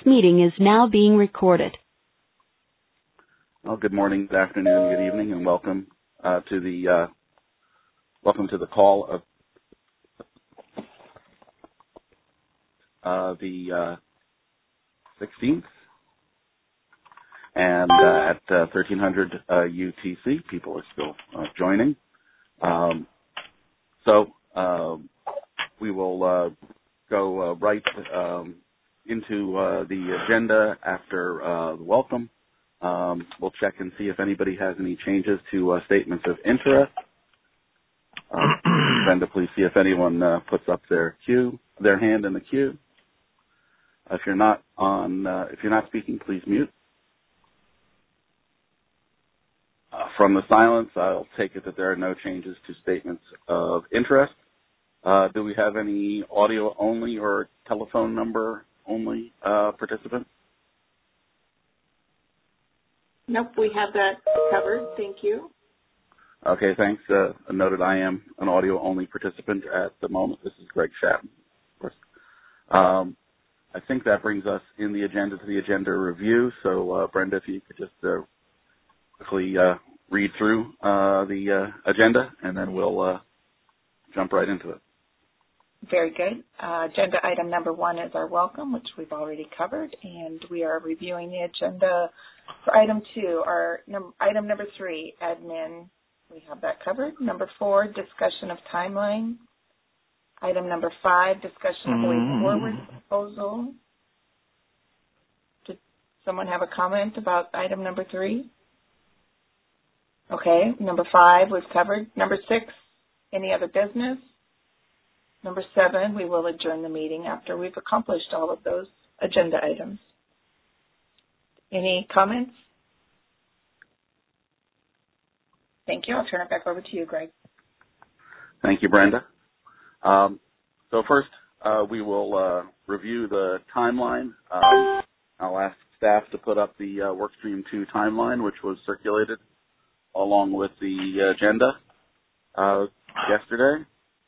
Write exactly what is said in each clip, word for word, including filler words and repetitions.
meeting is now being recorded. Well, good morning, good afternoon, good evening, and welcome uh, to the uh, welcome to the call of uh, the uh, sixteenth, and uh, at uh, thirteen hundred uh, U T C, people are still uh, joining. Um, so uh, we will uh, go uh, right um, into uh, the agenda after uh, the welcome. Um, we'll check and see if anybody has any changes to uh, statements of interest. Uh, Brenda, please see if anyone uh, puts up their queue, their hand in the queue. If you're not on, uh, if you're not speaking, please mute. Uh, from the silence, I'll take it that there are no changes to statements of interest. Uh, do we have any audio only or telephone number only uh, participants? Nope, we have that covered. Thank you. Okay, thanks. Uh, noted I am an audio-only participant at the moment. This is Greg Shatton, of course. Um, I think that brings us in the agenda to the agenda review. So, uh, Brenda, if you could just uh, quickly uh, read through uh, the uh, agenda, and then we'll uh, jump right into it. Very good. Uh, agenda item number one is our welcome, which we've already covered, and we are reviewing the agenda for item two. Our num- item number three, admin, we have that covered. Number four, discussion of timeline. Item number five, discussion of way forward proposal. Did someone have a comment about item number three? Okay, number five was covered. Number six, any other business? Number seven, we will adjourn the meeting after we've accomplished all of those agenda items. Any comments? Thank you. I'll turn it back over to you, Greg. Thank you, Brenda. Um, so first, uh, we will uh, review the timeline. Um, I'll ask staff to put up the uh, Workstream two timeline, which was circulated along with the agenda uh, yesterday.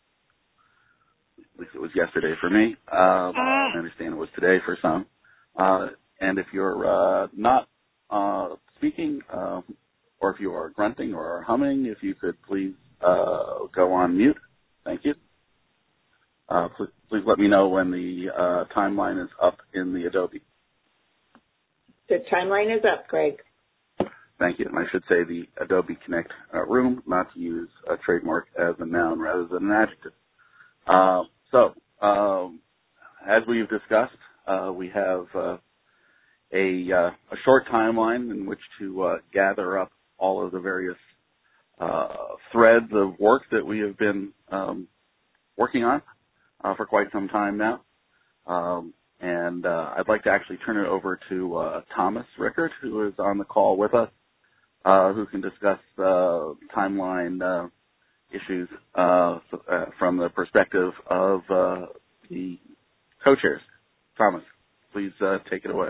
At least it was yesterday for me. Um, I understand it was today for some. Uh, and if you're uh, not uh, speaking, uh, or if you are grunting or humming, if you could please uh, go on mute. Thank you. Uh, please, please let me know when the uh, timeline is up in the Adobe. The timeline is up, Greg. Thank you. And I should say the Adobe Connect uh, room, not to use a trademark as a noun rather than an adjective. Uh, so, um, as we've discussed, uh, we have uh, a, uh, a short timeline in which to uh, gather up all of the various uh, threads of work that we have been um, working on uh, for quite some time now. Um, and uh, I'd like to actually turn it over to uh, Thomas Rickert, who is on the call with us, uh, who can discuss uh, timeline uh, issues uh, uh, from the perspective of uh, the co-chairs. Thomas, please uh, take it away.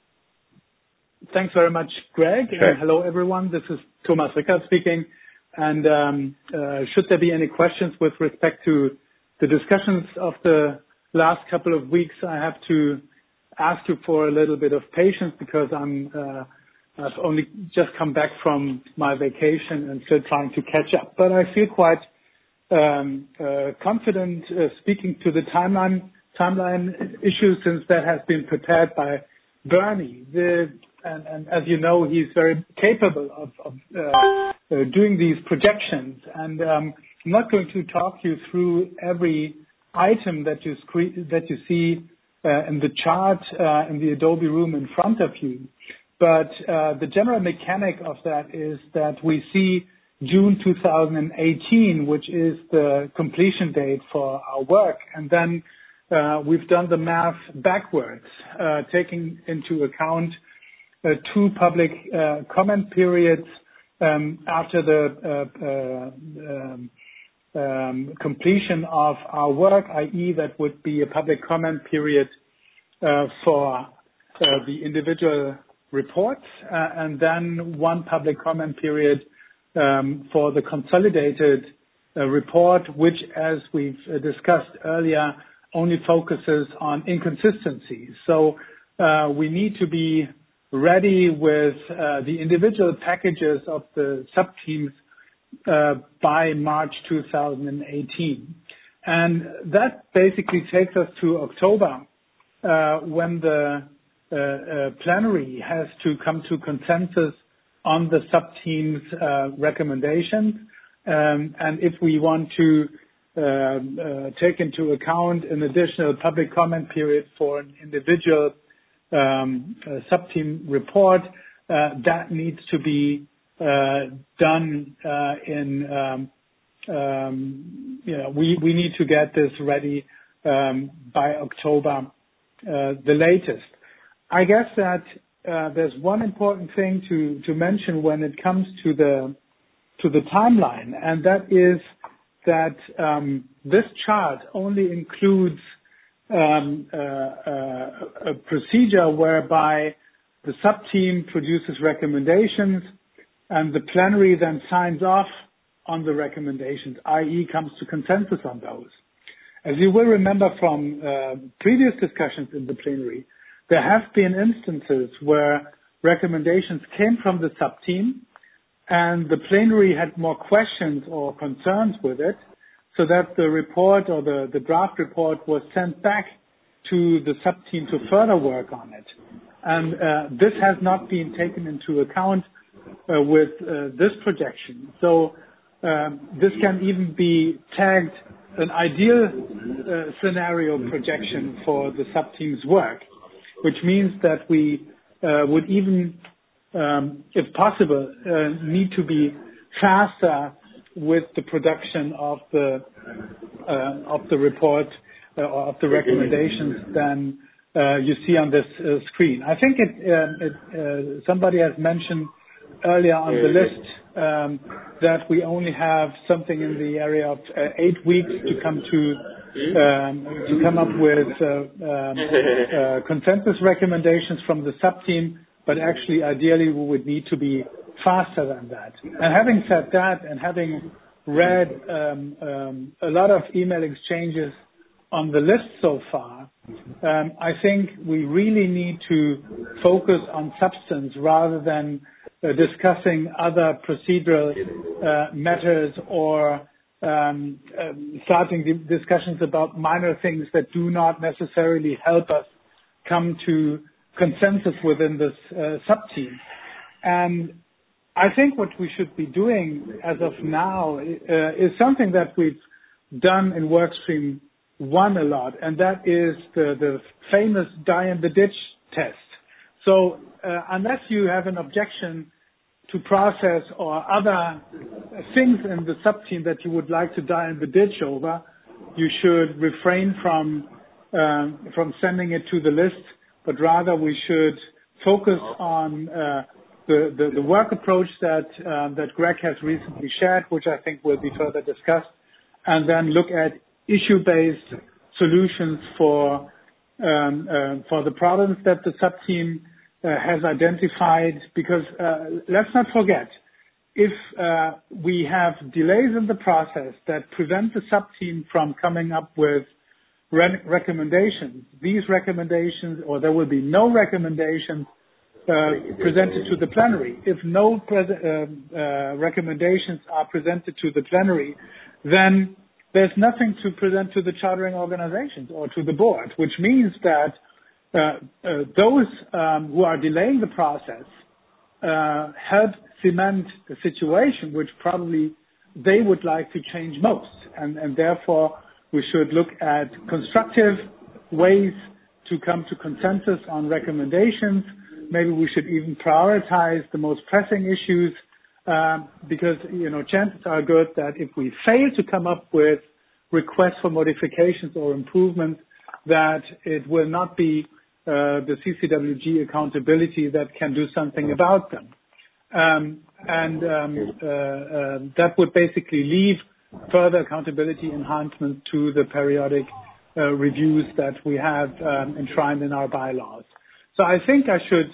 Thanks very much, Greg. Sure. And hello, everyone. This is Thomas Rickert speaking. And um, uh, should there be any questions with respect to the discussions of the last couple of weeks, I have to ask you for a little bit of patience because I'm uh, I've only just come back from my vacation and still trying to catch up. But I feel quite um, uh, confident uh, speaking to the timeline timeline issue since that has been prepared by Bernie. The, and, and as you know, he's very capable of, of uh, uh, doing these projections. And um, I'm not going to talk you through every item that you screen, that you see uh, in the chart uh, in the Adobe room in front of you. But uh, the general mechanic of that is that we see June two thousand eighteen, which is the completion date for our work. And then uh, we've done the math backwards, uh, taking into account uh, two public uh, comment periods um, after the uh, uh, um, um, completion of our work, that is that would be a public comment period uh, for uh, the individual reports, uh, and then one public comment period um, for the consolidated uh, report, which, as we've uh, discussed earlier, only focuses on inconsistencies. So uh, we need to be ready with uh, the individual packages of the sub-teams uh, by March two thousand eighteen. And that basically takes us to October, uh, when the uh, uh, plenary has to come to consensus on the sub-team's uh, recommendations. Um, and if we want to uh, uh, take into account an additional public comment period for an individual um, uh, sub-team report, uh, that needs to be uh, done uh, in, um, um, you know, we, we need to get this ready um, by October, uh, the latest. I guess that uh, there's one important thing to, to mention when it comes to the to the timeline, and that is that um, this chart only includes um, uh, uh, a procedure whereby the sub-team produces recommendations and the plenary then signs off on the recommendations, that is comes to consensus on those. As you will remember from uh, previous discussions in the plenary, there have been instances where recommendations came from the sub-team and the plenary had more questions or concerns with it, so that the report or the, the draft report was sent back to the sub-team to further work on it. And uh, this has not been taken into account uh, with uh, this projection. So um, this can even be tagged an ideal uh, scenario projection for the sub-team's work, which means that we uh, would even Um, if possible, uh, need to be faster with the production of the uh, of the report uh, or of the recommendations than uh, you see on this uh, screen. I think it, uh, it uh, somebody has mentioned earlier on the list um, that we only have something in the area of uh, eight weeks to come to um, to come up with uh, um, uh, consensus recommendations from the sub-team. But actually, ideally, we would need to be faster than that. And having said that, and having read um, um, a lot of email exchanges on the list so far, um, I think we really need to focus on substance rather than uh, discussing other procedural uh, matters or um, um, starting discussions about minor things that do not necessarily help us come to consensus within this uh, sub-team. And I think what we should be doing as of now uh, is something that we've done in workstream one a lot, and that is the, the famous die in the ditch test. So uh, unless you have an objection to process or other things in the sub-team that you would like to die in the ditch over, you should refrain from uh, from sending it to the list, but rather we should focus on uh, the, the, the work approach that uh, that Greg has recently shared, which I think will be further discussed, and then look at issue-based solutions for um, uh, for the problems that the sub-team uh, has identified. Because uh, let's not forget, if uh, we have delays in the process that prevent the sub-team from coming up with recommendations, these recommendations, or there will be no recommendations uh, presented to the plenary. If no pre- uh, uh, recommendations are presented to the plenary, then there's nothing to present to the chartering organizations or to the board, which means that uh, uh, those um, who are delaying the process uh, help cement the situation which probably they would like to change most, and, and therefore we should look at constructive ways to come to consensus on recommendations. Maybe we should even prioritize the most pressing issues, um, because, you know, chances are good that if we fail to come up with requests for modifications or improvements, that it will not be uh, the C C W G accountability that can do something about them. Um, and um, uh, uh, that would basically leave further accountability enhancement to the periodic uh, reviews that we have um, enshrined in our bylaws. So I think I should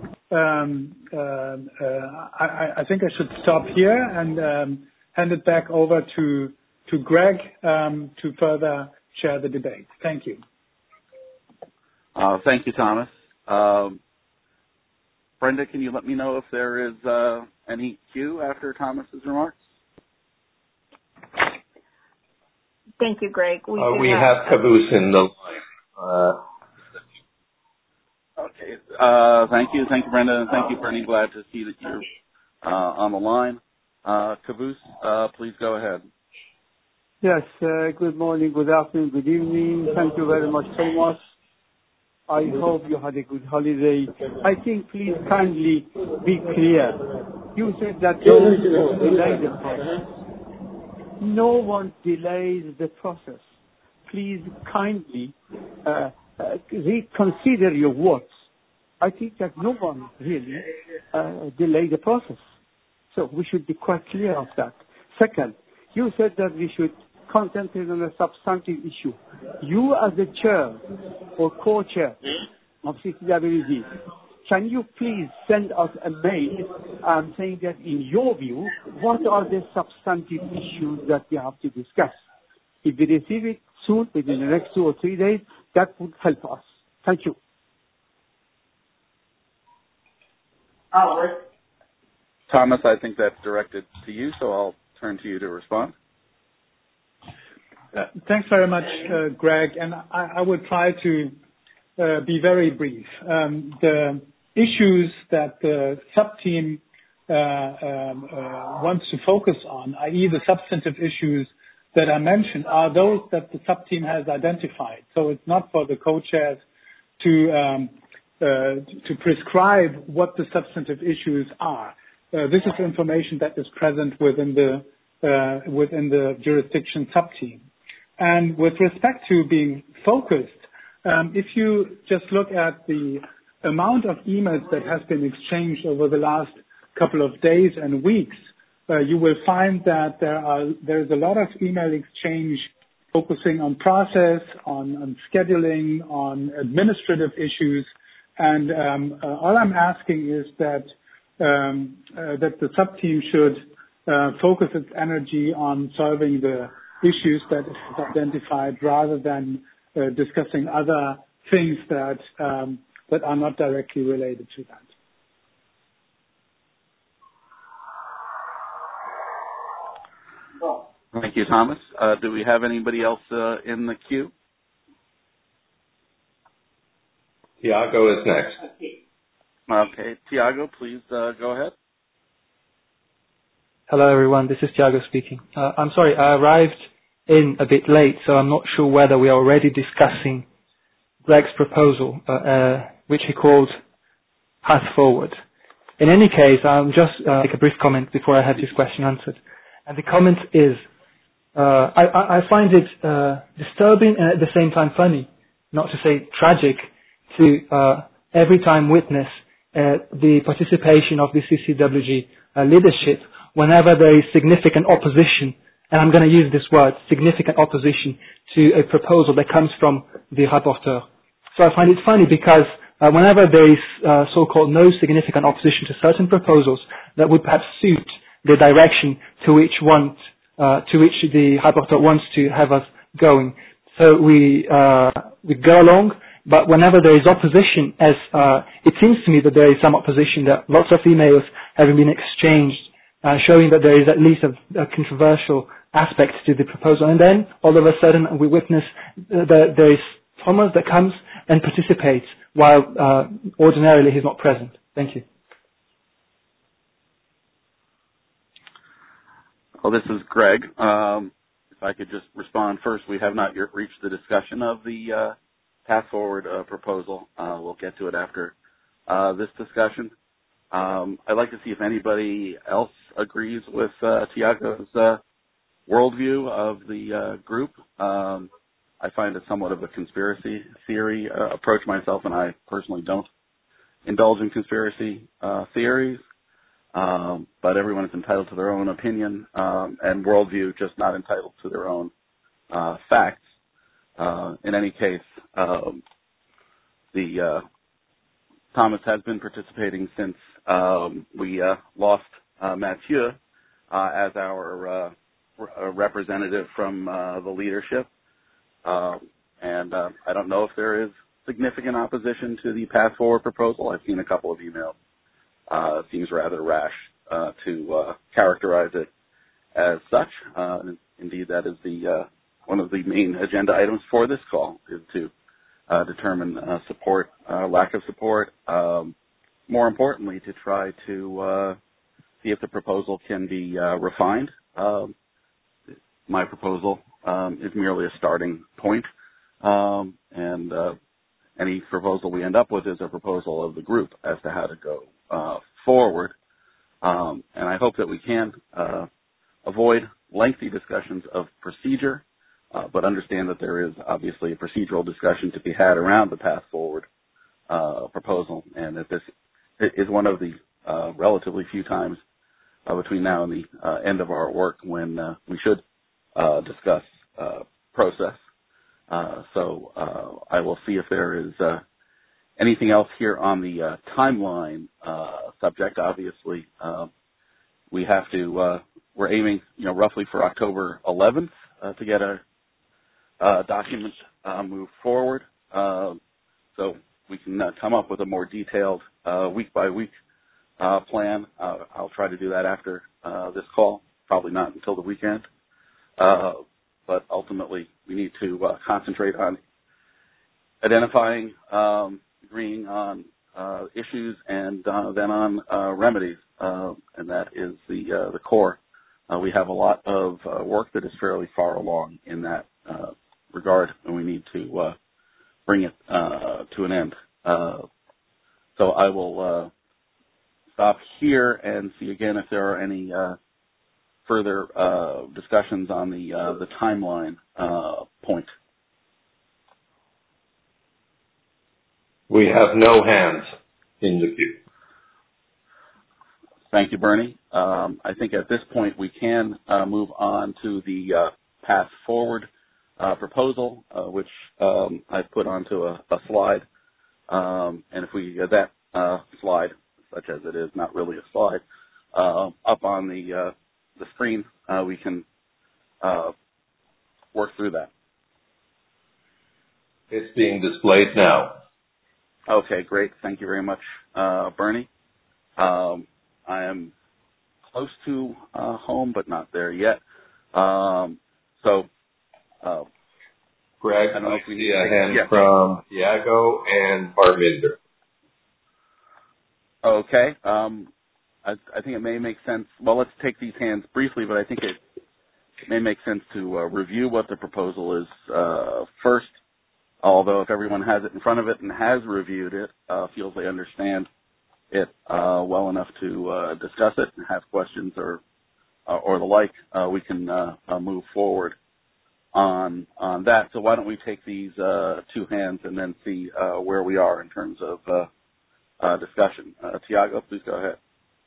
um, uh, uh, I, I think I should stop here and um, hand it back over to to Greg um, to further share the debate. Thank you. Uh, thank you, Thomas. Um, Brenda, can you let me know if there is uh, any cue after Thomas's remarks? Thank you, Greg. We, uh, we have, have Caboose in the line. Uh, okay. Uh, thank you. Thank you, Brenda. And thank you, Bernie. Glad to see that you're uh, on the line. Uh, Caboose, uh, please go ahead. Yes, uh, good morning, good afternoon, good evening. Thank you very much, Thomas. I hope you had a good holiday. I think please kindly be clear. You said that you delay the process. No one delays the process. Please kindly uh, uh, reconsider your words. I think that no one really uh, delayed the process. So we should be quite clear of that. Second, you said that we should concentrate on a substantive issue. You as the chair or co-chair of C C W D, can you please send us a mail um, saying that in your view, what are the substantive issues that we have to discuss? If we receive it soon, within the next two or three days, that would help us. Thank you. Thomas, I think that's directed to you, so I'll turn to you to respond. Uh, thanks very much, uh, Greg, and I, I will try to uh, be very brief. Um, the issues that the sub-team uh, um, uh, wants to focus on, that is the substantive issues that I mentioned, are those that the sub-team has identified. So it's not for the co-chairs to um, uh, to prescribe what the substantive issues are. Uh, this is information that is present within the uh, within the jurisdiction sub-team. And with respect to being focused, um, if you just look at the amount of emails that has been exchanged over the last couple of days and weeks, uh, you will find that there are there is a lot of email exchange focusing on process, on, on scheduling, on administrative issues, and um, uh, all I'm asking is that um, uh, that the sub team should uh, focus its energy on solving the issues that it has identified rather than uh, discussing other things that um, that are not directly related to that. Thank you, Thomas. Uh, do we have anybody else uh, in the queue? Tiago is next. Okay, Tiago, please uh, go ahead. Hello, everyone. This is Tiago speaking. Uh, I'm sorry, I arrived in a bit late, so I'm not sure whether we are already discussing Greg's proposal, uh, uh, which he called Path Forward. In any case, I'll just uh, make a brief comment before I have this question answered. And the comment is, uh, I, I find it uh, disturbing and at the same time funny, not to say tragic, to uh, every time witness uh, the participation of the C C W G uh, leadership whenever there is significant opposition, and I'm going to use this word, significant opposition to a proposal that comes from the rapporteur. So I find it funny because uh, whenever there is uh, so-called no significant opposition to certain proposals that would perhaps suit the direction to which want, uh, to which the rapporteur wants to have us going. So we, uh, we go along, but whenever there is opposition, as uh, it seems to me that there is some opposition, that lots of emails having been exchanged, Uh, showing that there is at least a, a controversial aspect to the proposal. And then, all of a sudden, we witness uh, that there is Thomas that comes and participates, while uh, ordinarily he's not present. Thank you. Well, this is Greg. Um, if I could just respond first, we have not yet reached the discussion of the uh, Path Forward uh, proposal. Uh, we'll get to it after uh, this discussion. Um, I'd like to see if anybody else agrees with uh, Tiago's uh, worldview of the uh, group. Um, I find it somewhat of a conspiracy theory uh, approach myself, and I personally don't indulge in conspiracy uh, theories. Um, but everyone is entitled to their own opinion um, and worldview, just not entitled to their own uh, facts. Uh, in any case, um, the uh, Thomas has been participating since um, we uh, lost uh, Mathieu uh, as our uh, re- representative from uh, the leadership. Uh, and uh, I don't know if there is significant opposition to the path forward proposal. I've seen a couple of emails. Uh, it seems rather rash uh, to uh, characterize it as such. Uh, indeed, that is the uh, one of the main agenda items for this call, is to uh, determine uh, support, uh, lack of support. Um, more importantly, to try to uh, see if the proposal can be uh, refined. Um, my proposal um, is merely a starting point, um, and uh, any proposal we end up with is a proposal of the group as to how to go uh, forward. Um, and I hope that we can uh, avoid lengthy discussions of procedure, uh, but understand that there is obviously a procedural discussion to be had around the path forward uh, proposal, and that this is one of the uh, relatively few times uh, between now and the uh, end of our work when uh, we should uh, discuss uh, process. Uh, so uh, I will see if there is uh, anything else here on the uh, timeline uh, subject. Obviously, uh, we have to. Uh, we're aiming, you know, roughly for October eleventh uh, to get a, a document uh, moved forward, uh, so we can uh, come up with a more detailed uh, week by week uh, plan. Uh, I'll try to do that after uh, this call. Probably not until the weekend. Uh, but ultimately, we need to uh, concentrate on identifying, um, agreeing on uh, issues, and uh, then on uh, remedies, uh, and that is the uh, the core. Uh, we have a lot of uh, work that is fairly far along in that uh, regard, and we need to uh, bring it uh, to an end. Uh, so I will uh, stop here and see again if there are any uh, further uh, discussions on the uh, the timeline uh, point. We have no hands in the queue. Thank you, Bernie. Um, I think at this point we can uh, move on to the uh, path forward uh, proposal, uh, which um, I put onto a, a slide. Um, and if we get that uh, slide, such as it is, not really a slide, uh, up on the uh, the screen, uh, we can uh, work through that. It's being displayed now. Okay, great. Thank you very much, uh, Bernie. Um, I am close to uh, home, but not there yet. Um, so, uh, Greg, I don't know I if we see need a to, hand yeah. from Iago and Parminder. Okay. Um, I, I think it may make sense. Well, let's take these hands briefly, but I think it, it may make sense to uh, review what the proposal is uh, first. Although if everyone has it in front of it and has reviewed it, uh, feels they understand it uh, well enough to uh, discuss it and have questions or uh, or the like, uh, we can uh, uh, move forward on on that. So why don't we take these uh, two hands and then see uh, where we are in terms of uh, uh, discussion. Uh, Tiago, please go ahead.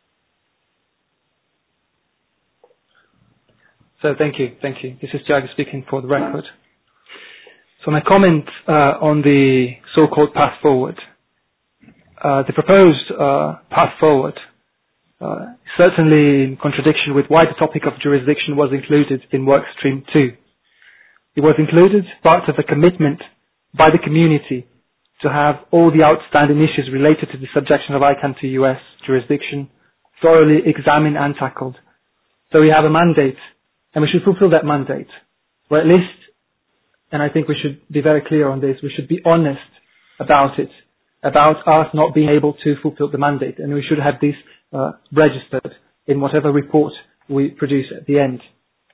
So thank you, thank you. This is Tiago speaking for the record. So my comment uh, on the so-called path forward. Uh, the proposed uh, path forward, uh, certainly in contradiction with why the topic of jurisdiction was included in work stream two. It was included part of a commitment by the community to have all the outstanding issues related to the subjection of I CANN to U S jurisdiction thoroughly examined and tackled. So we have a mandate, and we should fulfill that mandate, or at least, and I think we should be very clear on this, we should be honest about it, about us not being able to fulfill the mandate, and we should have this uh, registered in whatever report we produce at the end.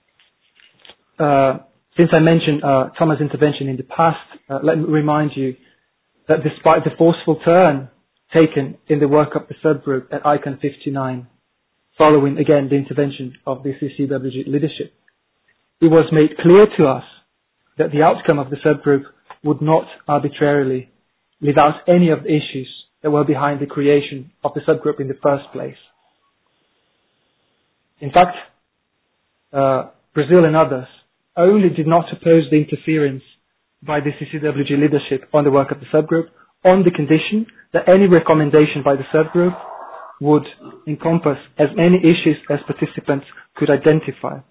Uh, since I mentioned uh, Thomas' intervention in the past, uh, let me remind you that despite the forceful turn taken in the work of the subgroup at I CANN fifty-nine, following again the intervention of the C C W G leadership, it was made clear to us that the outcome of the subgroup would not arbitrarily leave out any of the issues that were behind the creation of the subgroup in the first place. In fact, uh, Brazil and others only did not oppose the interference by the C C W G leadership on the work of the subgroup on the condition that any recommendation by the subgroup would encompass as many issues as participants could identify.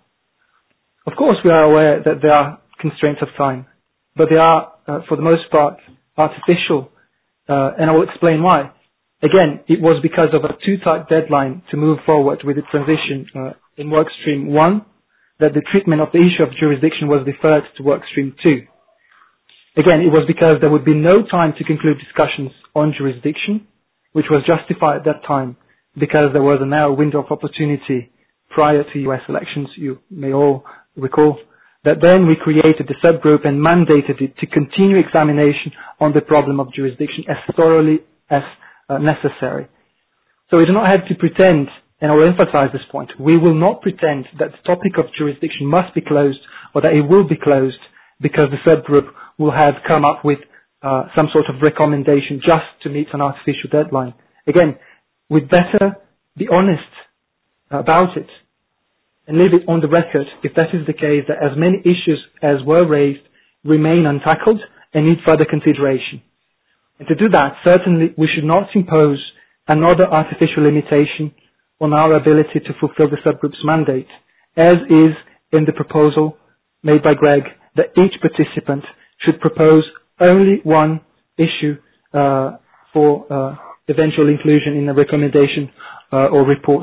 Of course, we are aware that there are constraints of time, but they are, uh, for the most part, artificial, uh, and I will explain why. Again, it was because of a too tight deadline to move forward with the transition uh, in workstream one that the treatment of the issue of jurisdiction was deferred to workstream two. Again, it was because there would be no time to conclude discussions on jurisdiction, which was justified at that time because there was a narrow window of opportunity prior to U S elections, you may all recall, that then we created the subgroup and mandated it to continue examination on the problem of jurisdiction as thoroughly as uh, necessary. So we do not have to pretend, and I will emphasize this point, we will not pretend that the topic of jurisdiction must be closed or that it will be closed because the subgroup will have come up with uh, some sort of recommendation just to meet an artificial deadline. Again, we'd better be honest about it and leave it on the record if that is the case, that as many issues as were raised remain untackled and need further consideration. And to do that, certainly we should not impose another artificial limitation on our ability to fulfill the subgroup's mandate, as is in the proposal made by Greg, that each participant should propose only one issue uh, for uh, eventual inclusion in a recommendation uh, or report.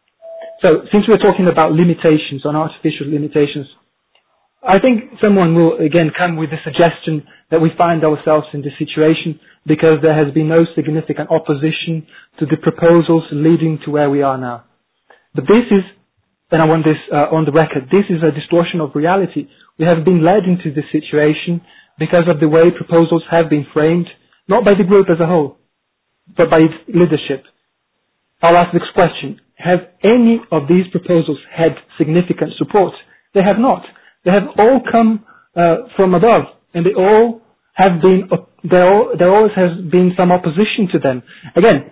So, since we're talking about limitations, on artificial limitations, I think someone will again come with the suggestion that we find ourselves in this situation because there has been no significant opposition to the proposals leading to where we are now. But this is, and I want this uh, on the record, this is a distortion of reality. We have been led into this situation because of the way proposals have been framed, not by the group as a whole, but by its leadership. I'll ask this question. Have any of these proposals had significant support? They have not. They have all come uh, from above, and they all have been, uh, there, all, there always has been some opposition to them. Again,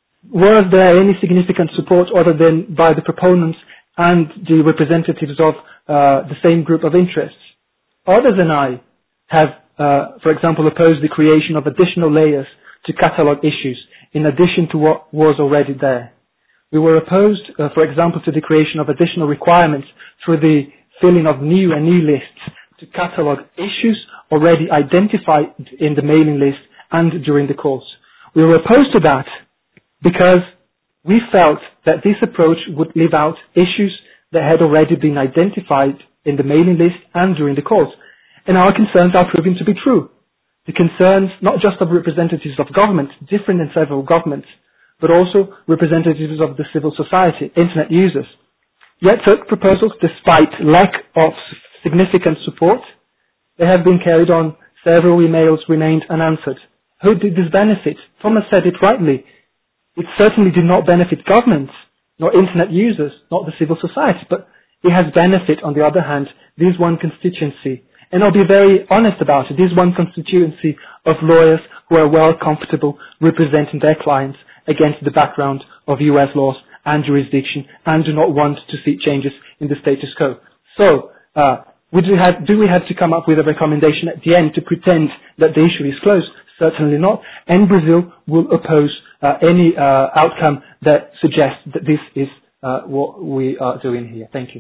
was there any significant support other than by the proponents and the representatives of uh, the same group of interests? Others than I have, uh, for example, opposed the creation of additional layers to catalogue issues in addition to what was already there. We were opposed, uh, for example, to the creation of additional requirements through the filling of new and new lists to catalogue issues already identified in the mailing list and during the course. We were opposed to that because we felt that this approach would leave out issues that had already been identified in the mailing list and during the course. And our concerns are proving to be true. The concerns not just of representatives of government, different in several governments, but also representatives of the civil society, internet users. Yet such proposals, despite lack of significant support, they have been carried on. Several emails remained unanswered. Who did this benefit? Thomas said it rightly. It certainly did not benefit governments, nor internet users, not the civil society, but it has benefit, on the other hand, this one constituency. And I'll be very honest about it, this one constituency of lawyers who are well comfortable representing their clients against the background of U S laws and jurisdiction and do not want to see changes in the status quo. So, uh, would we have, do we have to come up with a recommendation at the end to pretend that the issue is closed? Certainly not. And Brazil will oppose uh, any uh, outcome that suggests that this is uh, what we are doing here. Thank you.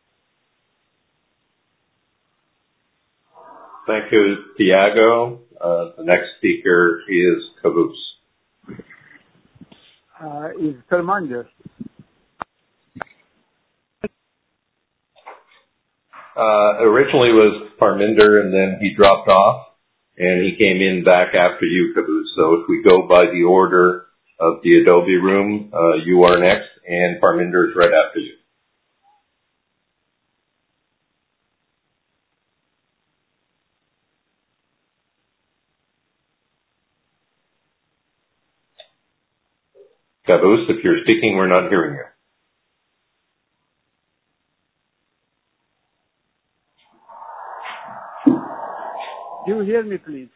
Thank you, Tiago. Uh, the next speaker is Caboose. Uh, is Fernandez. Uh, originally was Parminder, and then he dropped off, and he came in back after you, Caboose. So if we go by the order of the Adobe room, uh, you are next, and Parminder is right after you. Caboose, if you're speaking, we're not hearing you. Do you hear me, please?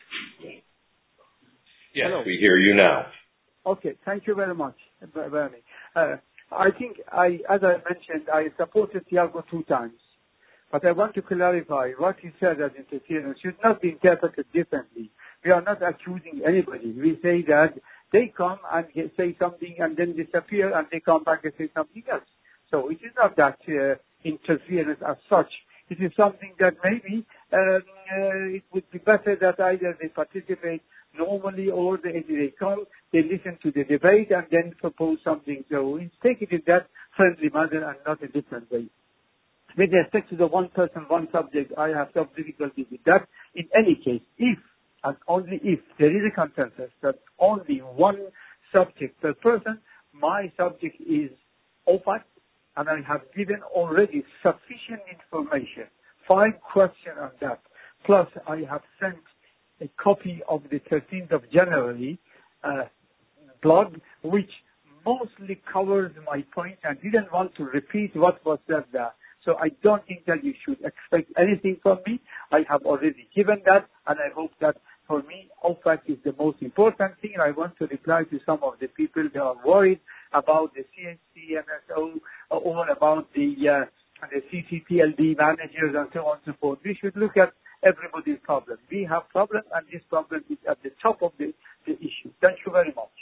Yes, Hello. We hear you now. Okay, thank you very much, Bernie. Uh, I think, I, as I mentioned, I supported Tiago two times. But I want to clarify what he said as interference should not be interpreted differently. We are not accusing anybody. We say that they come and say something and then disappear and they come back and say something else. So it is not that uh, interference as such. It is something that maybe um, uh, it would be better that either they participate normally, or they, they come, they listen to the debate and then propose something. So we take it in that friendly manner and not a different way. With respect to the one person, one subject, I have some difficulty with that. In any case, if and only if there is a consensus that only one subject per person, my subject is O F A C, and I have given already sufficient information, five questions on that. Plus, I have sent a copy of the thirteenth of January uh, blog, which mostly covers my point and didn't want to repeat what was said there. So I don't think that you should expect anything from me. I have already given that, and I hope that for me, O F A C is the most important thing. I want to reply to some of the people that are worried about the C H C M S O or about the, uh, the C C P L D managers and so on and so forth. We should look at everybody's problem. We have problems, and this problem is at the top of the, the issue. Thank you very much.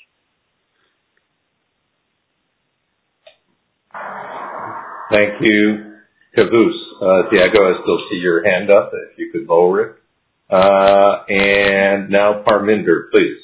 Thank you. Caboose. Uh, Tiago, I still see your hand up. If you could lower it. Uh, and now Parminder, please.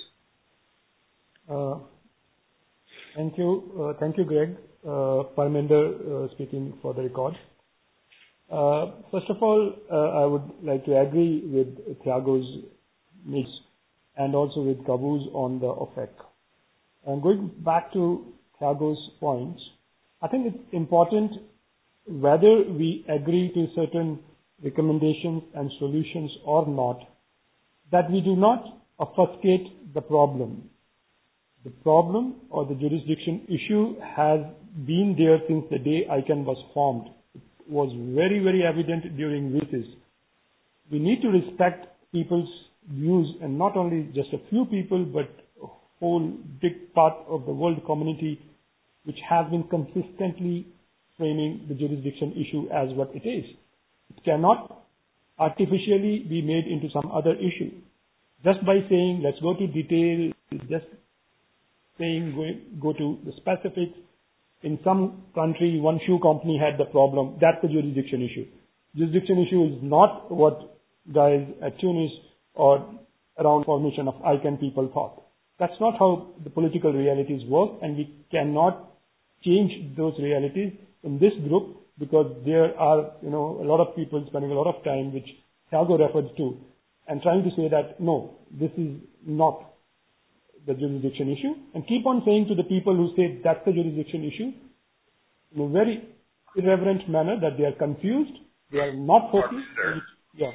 Uh, thank you. Uh, thank you, Greg. Uh, Parminder uh, speaking for the record. Uh, first of all, uh, I would like to agree with Tiago's needs and also with Caboose on the O F A C. And going back to Tiago's points, I think it's important whether we agree to certain recommendations and solutions or not, that we do not obfuscate the problem. The problem or the jurisdiction issue has been there since the day I C A N was formed. It was very, very evident during V C I S. We need to respect people's views, and not only just a few people, but a whole big part of the world community which has been consistently framing the jurisdiction issue as what it is. It cannot artificially be made into some other issue. Just by saying, let's go to detail, just saying, go, go to the specifics. In some country, one shoe company had the problem. That's the jurisdiction issue. Jurisdiction issue is not what guys at Tunis or around formation of I C A N people thought. That's not how the political realities work, and we cannot change those realities in this group, because there are, you know, a lot of people spending a lot of time, which Tiago referred to, and trying to say that, no, this is not the jurisdiction issue, and keep on saying to the people who say that's the jurisdiction issue, in a very irreverent manner, that they are confused, they are not focused. Yeah.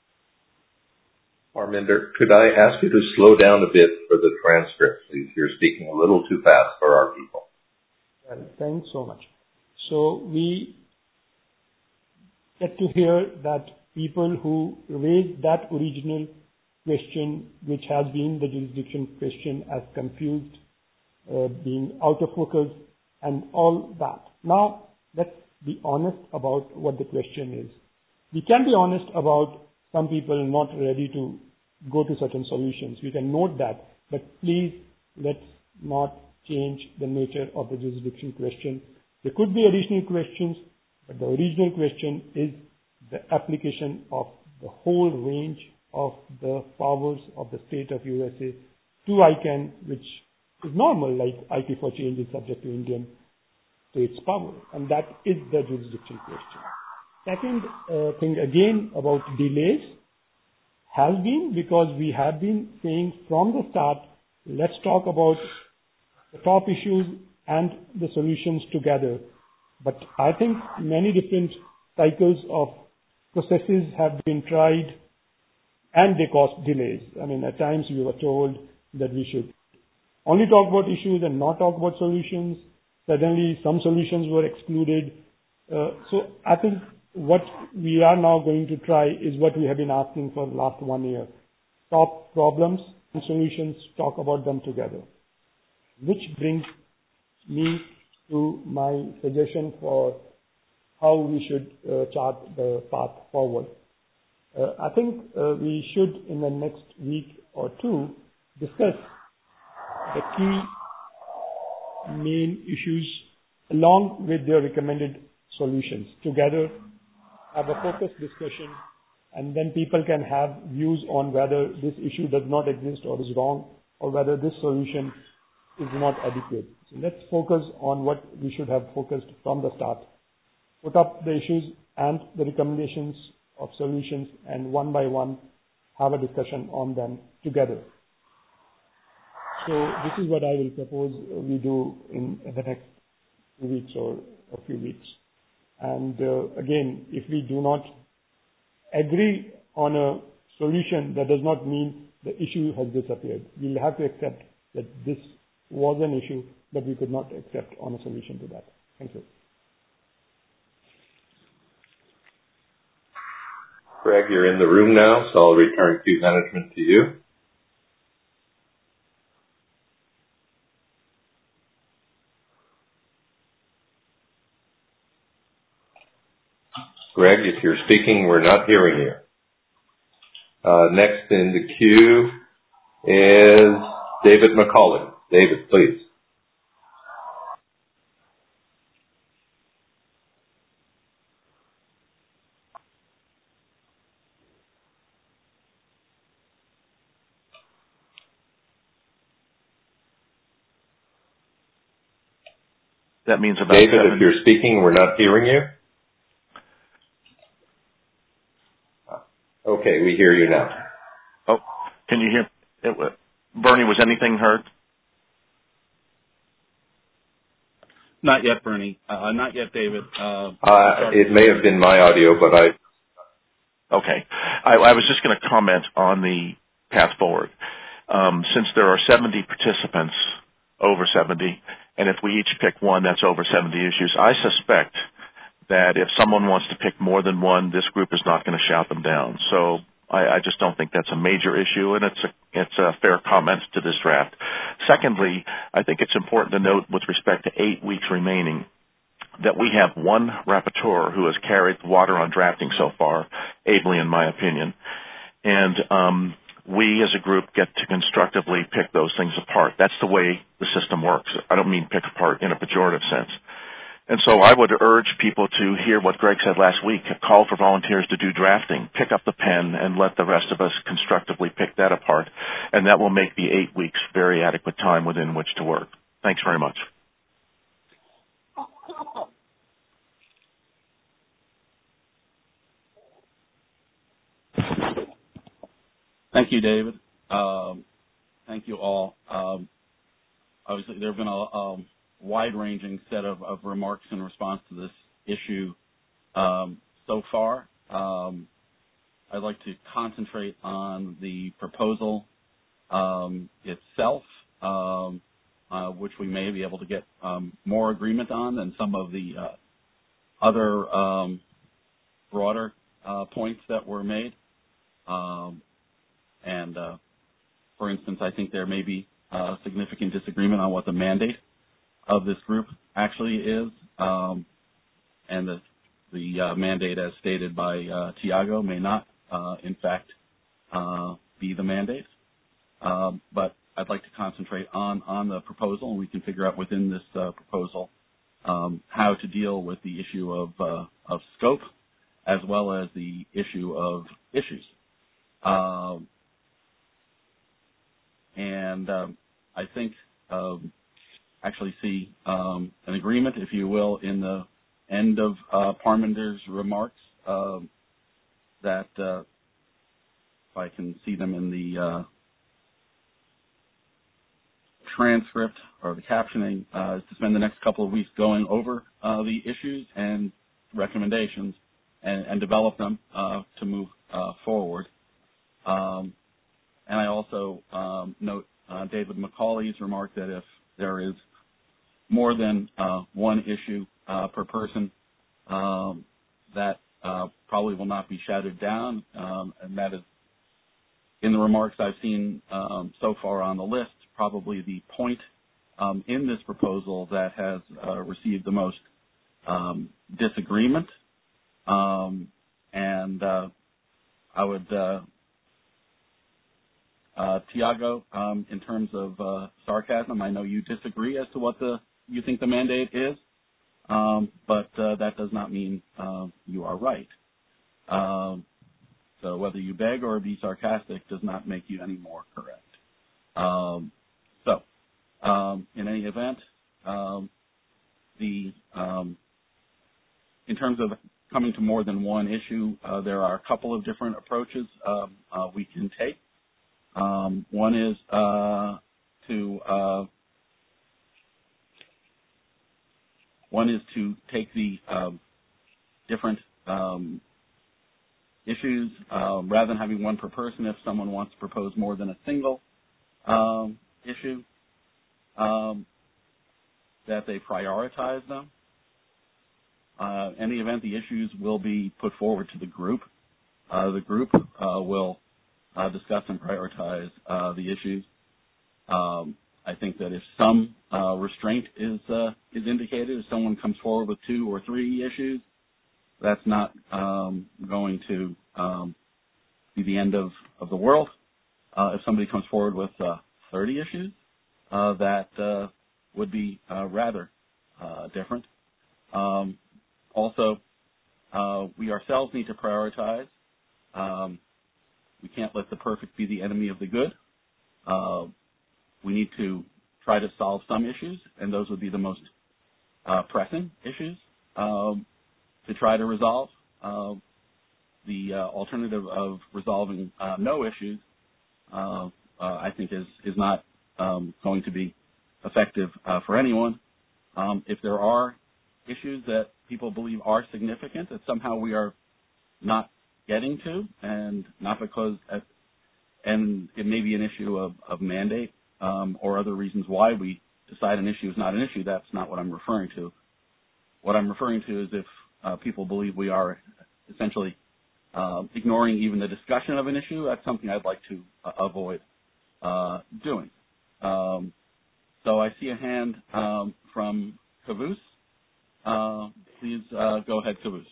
Parminder, could I ask you to slow down a bit for the transcript, please? You're speaking a little too fast for our people. Well, thanks so much. So we get to hear that people who raised that original question, which has been the jurisdiction question, as confused, uh, being out of focus, and all that. Now, let's be honest about what the question is. We can be honest about some people not ready to go to certain solutions. We can note that, but please, let's not change the nature of the jurisdiction question. There could be additional questions, but the original question is the application of the whole range of the powers of the state of U S A to I C A N, which is normal, like I T for change is subject to Indian state's power, and that is the jurisdiction question. Second uh, thing again about delays has been because we have been saying from the start, let's talk about the top issues and the solutions together. But I think many different cycles of processes have been tried, and they cause delays. I mean, at times we were told that we should only talk about issues and not talk about solutions. Suddenly some solutions were excluded. Uh, so I think what we are now going to try is what we have been asking for the last one year. Top problems and solutions, talk about them together. Which brings me to my suggestion for how we should uh, chart the path forward. Uh, I think uh, we should, in the next week or two, discuss the key main issues along with their recommended solutions together, have a focused discussion, and then people can have views on whether this issue does not exist or is wrong, or whether this solution is not adequate. So let's focus on what we should have focused from the start. Put up the issues and the recommendations of solutions, and one by one have a discussion on them together. So this is what I will propose we do in, in the next few weeks or a few weeks. And uh, again, if we do not agree on a solution, that does not mean the issue has disappeared. We'll have to accept that this was an issue, but we could not accept on a solution to that. Thank you. Greg, you're in the room now, so I'll return queue management to you. Greg, if you're speaking, we're not hearing you. Uh, next in the queue is David McCauley. David, please. That means about David, seven... if you're speaking, we're not hearing you. Okay, we hear you now. Oh, can you hear? It, Bernie, was anything heard? Not yet, Bernie. Uh, not yet, David. Uh, uh, it may have been my audio, but I... Okay. I, I was just going to comment on the path forward. Um, since there are seventy participants, over seventy, and if we each pick one, that's over seventy issues, I suspect that if someone wants to pick more than one, this group is not going to shout them down. So I, I just don't think that's a major issue, and it's a, it's a fair comment to this draft. Secondly, I think it's important to note with respect to eight weeks remaining that we have one rapporteur who has carried the water on drafting so far, ably in my opinion, and um, we as a group get to constructively pick those things apart. That's the way the system works. I don't mean pick apart in a pejorative sense. And so I would urge people to hear what Greg said last week, call for volunteers to do drafting, pick up the pen, and let the rest of us constructively pick that apart. And that will make the eight weeks very adequate time within which to work. Thanks very much. Thank you, David. Um, thank you all. Um, obviously, there have been a... Um, wide-ranging set of, of remarks in response to this issue um, so far. Um, I'd like to concentrate on the proposal um, itself, um, uh, which we may be able to get um, more agreement on than some of the uh, other um, broader uh, points that were made. Um, and, uh, for instance, I think there may be a significant disagreement on what the mandate of this group actually is, um, and the, the uh, mandate as stated by uh, Tiago may not, uh, in fact, uh, be the mandate. Um, but I'd like to concentrate on, on the proposal, and we can figure out within this uh, proposal um, how to deal with the issue of, uh, of scope as well as the issue of issues. Um, and um, I think um, actually see um, an agreement, if you will, in the end of uh, Parminder's remarks um, that, uh, if I can see them in the uh, transcript or the captioning, uh, is to spend the next couple of weeks going over uh, the issues and recommendations and, and develop them uh, to move uh, forward. Um, and I also um, note uh, David McCauley's remark that if there is more than uh, one issue uh, per person, um, that uh, probably will not be shouted down, um, and that is, in the remarks I've seen um, so far on the list, probably the point um, in this proposal that has uh, received the most um, disagreement. Um, and uh, I would, uh, uh, Tiago, um, in terms of uh, sarcasm, I know you disagree as to what the you think the mandate is, um, but uh, that does not mean uh, you are right. Um, So whether you beg or be sarcastic does not make you any more correct. Um, so um, in any event, um, the um, in terms of coming to more than one issue, uh, there are a couple of different approaches um, uh, we can take. Um, one is uh, to uh, one is to take the um, different um, issues um, rather than having one per person. If someone wants to propose more than a single um, issue, um, that they prioritize them. Uh, in any event, the issues will be put forward to the group. Uh, the group uh, will uh, discuss and prioritize uh, the issues. Um, I think that if some uh, restraint is uh, is indicated, if someone comes forward with two or three issues, that's not um, going to um, be the end of, of the world. Uh, if somebody comes forward with uh, thirty issues, uh, that uh, would be uh, rather uh, different. Um, also, uh, we ourselves need to prioritize. Um, we can't let the perfect be the enemy of the good. Uh, we need to try to solve some issues, and those would be the most uh, pressing issues um, to try to resolve. Uh, the uh, alternative of resolving uh, no issues, uh, uh, I think, is is not um, going to be effective uh, for anyone. Um, if there are issues that people believe are significant that somehow we are not getting to, and not because, at, and it may be an issue of, of mandate um, or other reasons why we decide an issue is not an issue, that's not what I'm referring to. What I'm referring to is if uh, people believe we are essentially uh, ignoring even the discussion of an issue, that's something I'd like to uh, avoid uh, doing. Um, so I see a hand um, from Kavus. Uh, please uh, go ahead, Kavus.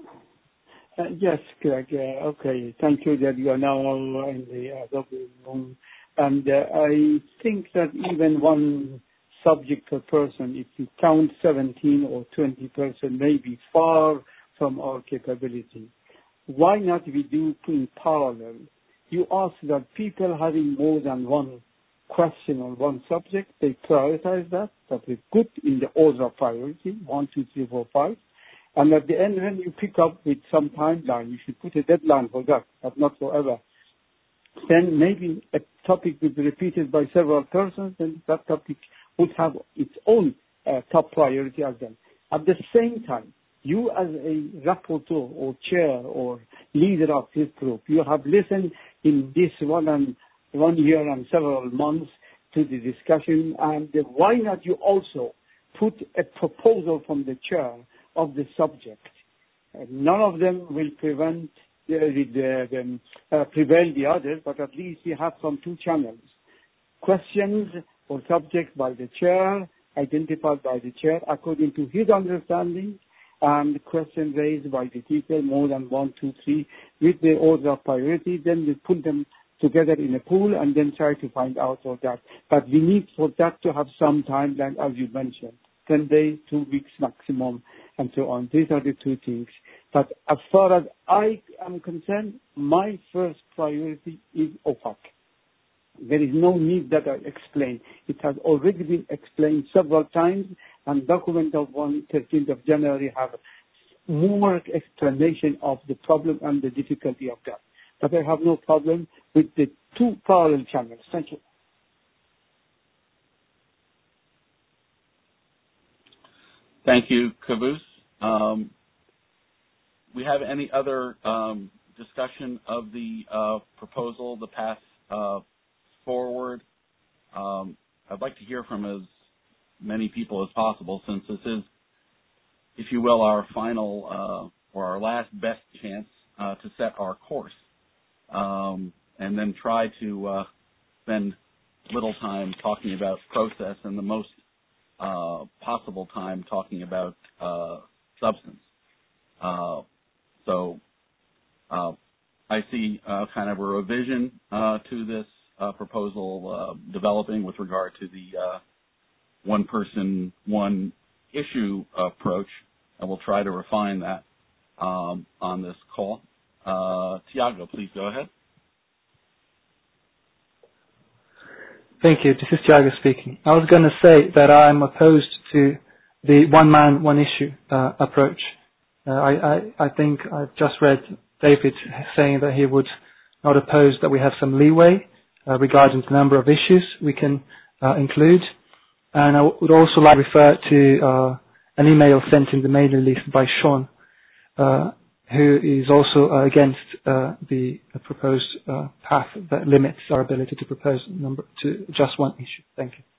Uh, yes, Greg. Uh, okay, thank you that you are now in the Adobe room. And uh, I think that even one subject per person, if you count seventeen or twenty person, may be far from our capability. Why not we do in parallel? You ask that people having more than one question on one subject, they prioritize that, that we put in the order of priority, one, two, three, four, five. And at the end, when you pick up with some timeline, you should put a deadline for that, but not forever. Then maybe a topic will be repeated by several persons, and that topic would have its own uh, top priority as well. At the same time, you as a rapporteur or chair or leader of this group, you have listened in this one and one year and several months to the discussion, and why not you also put a proposal from the chair of the subject? Uh, none of them will prevent uh, the, the, uh, prevail the others, but at least we have some two channels. Questions or subjects by the chair, identified by the chair according to his understanding, and questions raised by the people, more than one, two, three, with the order of priority. Then we put them together in a pool and then try to find out all that. But we need for that to have some timeline, as you mentioned, ten days, two weeks maximum, and so on. These are the two things. But as far as I am concerned, my first priority is O F A C. There is no need that I explain. It has already been explained several times, and document of thirteenth of January have more explanation of the problem and the difficulty of that. But I have no problem with the two parallel channels. Thank you. Thank you, Kavus. Um, we have any other um, discussion of the uh, proposal, the path uh, forward? Um, I'd like to hear from as many people as possible, since this is, if you will, our final uh, or our last best chance uh, to set our course. Um, and then try to uh, spend little time talking about process and the most uh, possible time talking about uh, substance. Uh, so uh, I see uh, kind of a revision uh, to this uh, proposal uh, developing with regard to the uh, one person, one issue approach, and we'll try to refine that um, on this call. Uh, Tiago, please go ahead. Thank you. This is Tiago speaking. I was going to say that I'm opposed to the one man, one issue uh, approach. Uh, I, I, I think I've just read David saying that he would not oppose that we have some leeway uh, regarding the number of issues we can uh, include. And I would also like to refer to uh, an email sent in the mailing list by Sean, uh, who is also uh, against uh, the, the proposed uh, path that limits our ability to propose number to just one issue. Thank you.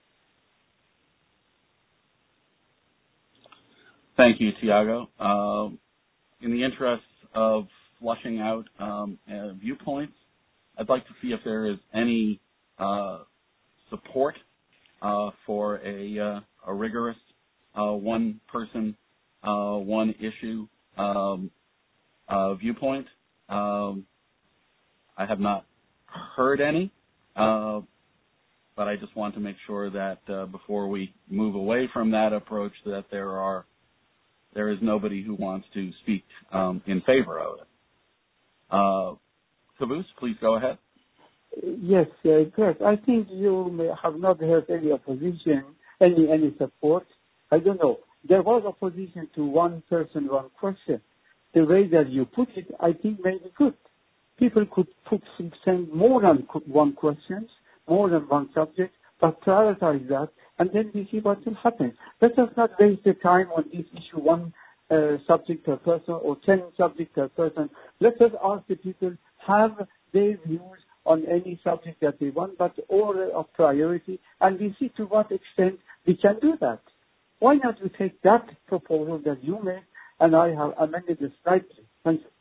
Thank you, Tiago. Um, in the interest of flushing out um, uh, viewpoints, I'd like to see if there is any uh, support uh, for a, uh, a rigorous uh, one-person, uh, one-issue um, uh, viewpoint. Um, I have not heard any, uh, but I just want to make sure that uh, before we move away from that approach, that there are there is nobody who wants to speak um, in favor of it. Uh, Caboose, please go ahead. Yes, uh, Greg, I think you may have not heard any opposition, any any support. I don't know. There was opposition to one person, one question. The way that you put it, I think may be good. People could put send more than one questions, more than one subject, but prioritize that, and then we see what will happen. Let us not waste the time on this issue, one uh, subject per person or ten subjects per person. Let us ask the people, have their views on any subject that they want, but order of priority, and we see to what extent we can do that. Why not we take that proposal that you made, and I have amended it slightly. Thank you.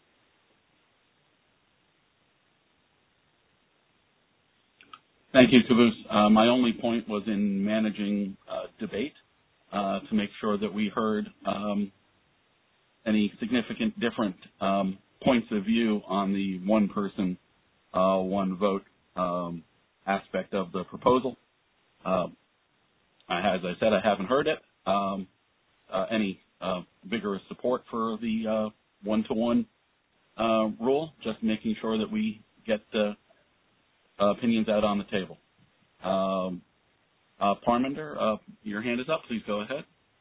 Thank you, Caboose. Uh, my only point was in managing uh, debate uh, to make sure that we heard um, any significant different um, points of view on the one person, uh, one vote um, aspect of the proposal. Uh, as I said, I haven't heard it. Um, uh, any uh, vigorous support for the uh, one-to-one uh, rule, just making sure that we get the Uh, opinions out on the table. Um, uh, Parminder, uh, your hand is up. Please go ahead.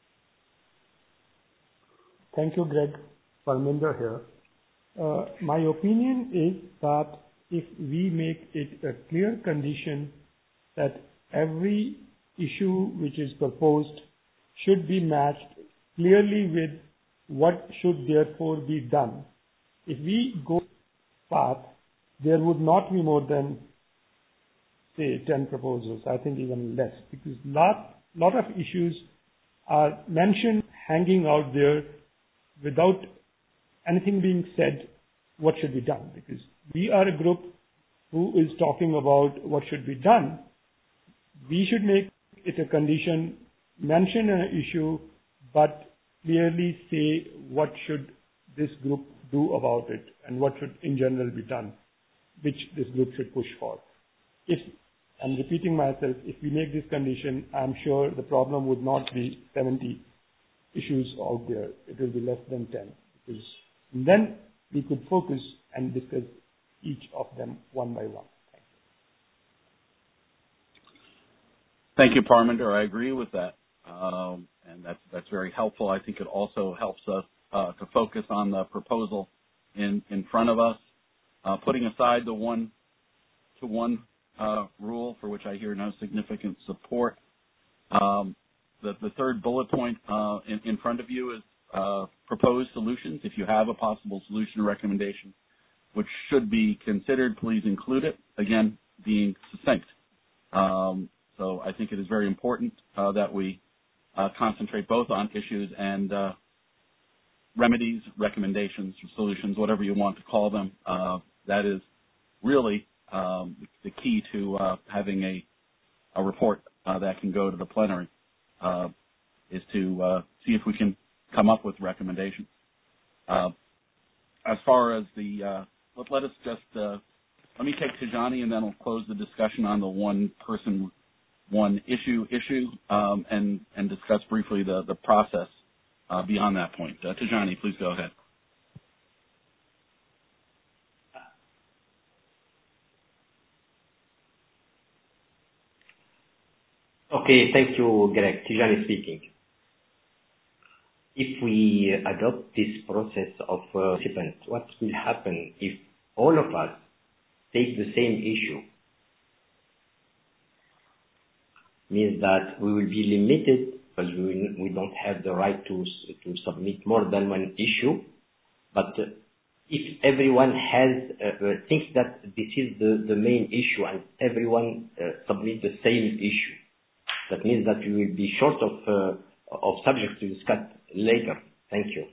Thank you, Greg. Parminder here. Uh, my opinion is that if we make it a clear condition that every issue which is proposed should be matched clearly with what should therefore be done. If we go path, there would not be more than say ten proposals, I think even less, because lot lot of issues are mentioned hanging out there without anything being said what should be done, because we are a group who is talking about what should be done. We should make it a condition, mention an issue, but clearly say what should this group do about it and what should in general be done, which this group should push for. If I'm repeating myself, if we make this condition, I'm sure the problem would not be seventy issues out there. It will be less than ten. Because then we could focus and discuss each of them one by one. Thank you. Thank you, Parminder. I agree with that. Um, and that's, that's very helpful. I think it also helps us uh, to focus on the proposal in, in front of us, uh, putting aside the one-to-one Uh, rule, for which I hear no significant support. Um, the, the third bullet point uh, in, in front of you is uh, proposed solutions. If you have a possible solution or recommendation which should be considered, please include it. Again, being succinct. Um, so I think it is very important uh, that we uh, concentrate both on issues and uh, remedies, recommendations, solutions, whatever you want to call them. Uh, that is really Um, the key to uh, having a, a report uh, that can go to the plenary uh, is to uh, see if we can come up with recommendations. Uh, as far as the, uh, let, let us just, uh, let me take Tijani and then we'll close the discussion on the one person, one issue issue um, and, and discuss briefly the, the process uh, beyond that point. Uh, Tijani, please go ahead. Okay, thank you, Greg. Tijani speaking. If we adopt this process of uh, participants, what will happen if all of us take the same issue? Means that we will be limited because we, we don't have the right to to submit more than one issue. But uh, if everyone has uh, uh, thinks that this is the, the main issue and everyone uh, submit the same issue, that means that we will be short of uh, of subjects to discuss later. Thank you.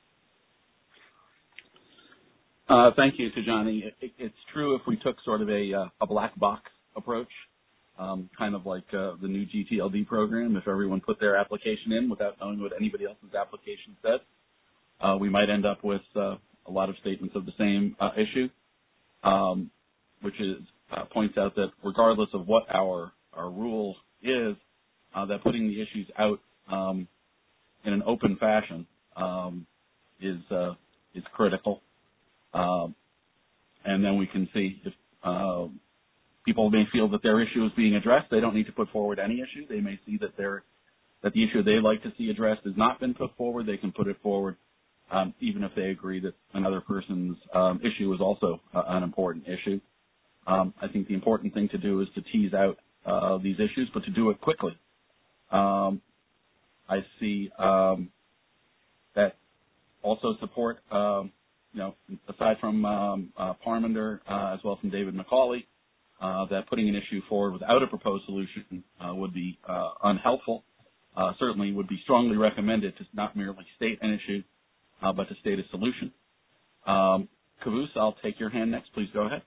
Uh, thank you, Tijani. It, it's true if we took sort of a, uh, a black box approach, um, kind of like uh, the new G T L D program. If everyone put their application in without knowing what anybody else's application said, uh, we might end up with uh, a lot of statements of the same uh, issue, um, which is uh, points out that regardless of what our our rule is, uh, that putting the issues out um, in an open fashion um, is uh, is critical. Um, and then we can see if uh, people may feel that their issue is being addressed. They don't need to put forward any issue. They may see that their that the issue they'd like to see addressed has not been put forward. They can put it forward, um, even if they agree that another person's um, issue is also uh, an important issue. Um, I think the important thing to do is to tease out uh, these issues, but to do it quickly. Um, I see um, that also support. Um, You know, aside from um, uh, Parminder, uh, as well as from David McCauley, uh, that putting an issue forward without a proposed solution uh, would be uh, unhelpful. Uh, certainly would be strongly recommended to not merely state an issue, uh, but to state a solution. Um, Kavus, I'll take your hand next. Please go ahead.